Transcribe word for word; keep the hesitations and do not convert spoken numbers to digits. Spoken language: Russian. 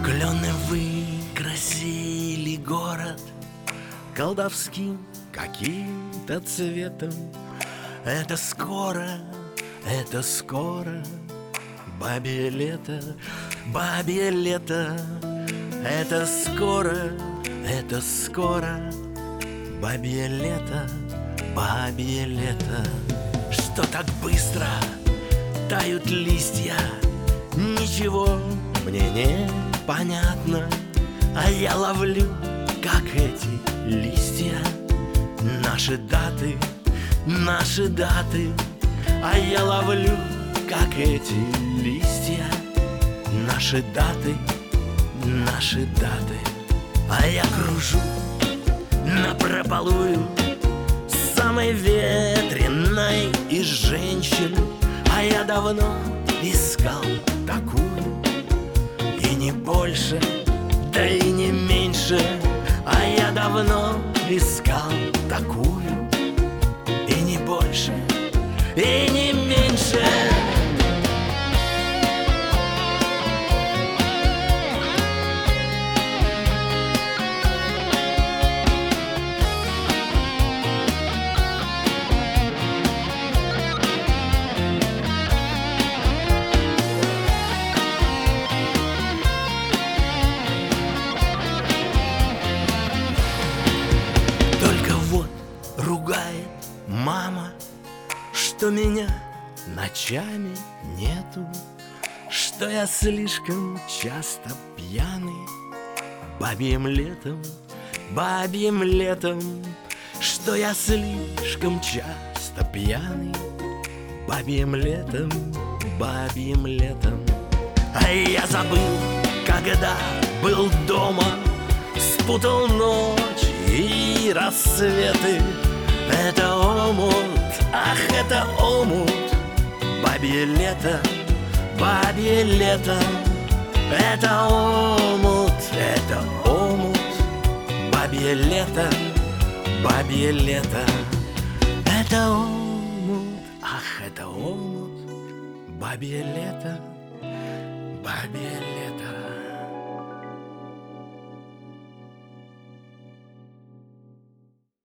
Клены выкрасили город колдовским каким-то цветом. Это скоро, это скоро бабье лето, бабье лето. Это скоро, это скоро бабье лето, бабье лето. Что так быстро тают листья, ничего мне не понятно. А я ловлю, как эти листья, наши даты, наши даты. А я ловлю, как эти листья, наши даты, наши даты. А я кружу напропалую самой ветреной из женщин. А я давно искал такую, и не больше, да и не меньше. А я давно искал такую, и не больше, и не меньше. Ругает мама, что меня ночами нету, что я слишком часто пьяный бабьим летом, бабьим летом. Что я слишком часто пьяный бабьим летом, бабьим летом. А я забыл, когда был дома, спутал ночь и рассветы. Это омут, ах, это омут, бабье лето, бабье лето. Это омут, это омут, бабье лето, бабье лето. Это омут, ах, это омут, бабье лето, бабье лето.